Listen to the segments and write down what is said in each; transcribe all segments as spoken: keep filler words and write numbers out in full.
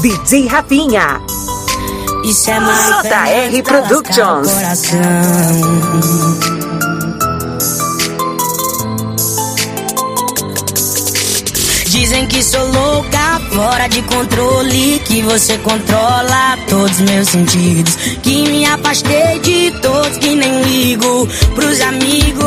D J Rafinha. Isso é mais J R Productions. Dizem que sou louca, fora de controle, que você controla todos meus sentidos, que me afastei de todos, que nem ligo pros amigos.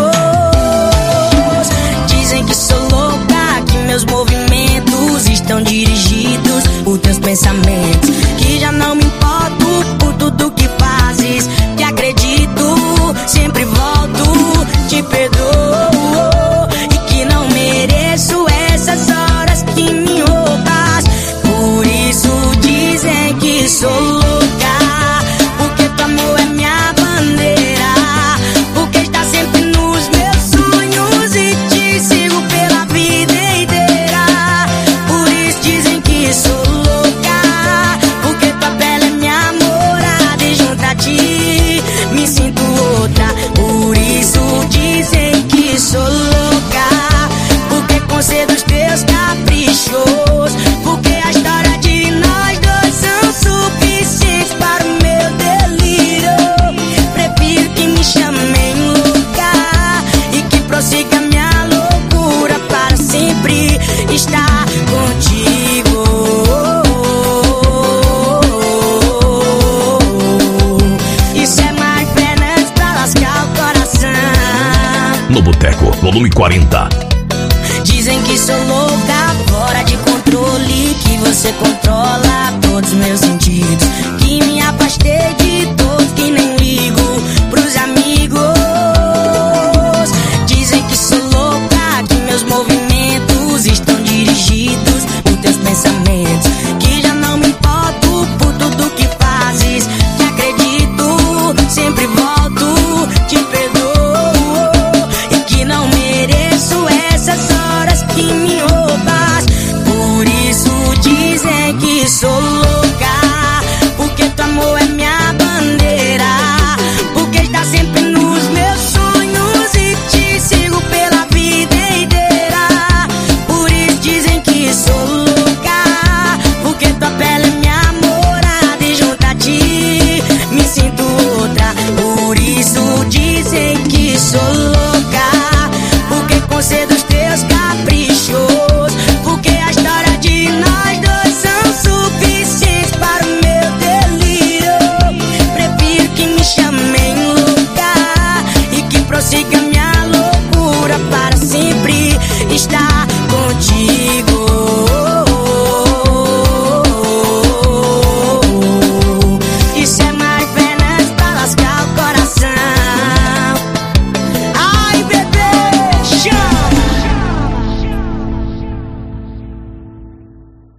Dizem que sou louca, que meus movimentos estão dirigidos por teus pensamentos, que já não me importo por tudo que fazes, que acredito, sempre volto, te perdoo, e que não mereço essas horas que me roubas. Por isso dizem que sou louca, porque teu amor é minha bandeira, porque está sempre nos meus sonhos e te sigo pela vida inteira. Por isso dizem que sou louca, porque tua pele é minha morada e junto a ti me sinto outra. Por isso dizem que sou louca, porque concedo os teus caprichos, porque a história de nós dois são suficientes para o meu delírio. Prefiro que me chamem louca e que prossiga minha loucura para sempre estar contigo. Isso é mais Fernandes pra lascar o coração. No Boteco, volume quarenta. Dizem que sou louca, fora de controle, que você controla todos meus sentidos, que me afastei de todos, que nem ligo pros amigos.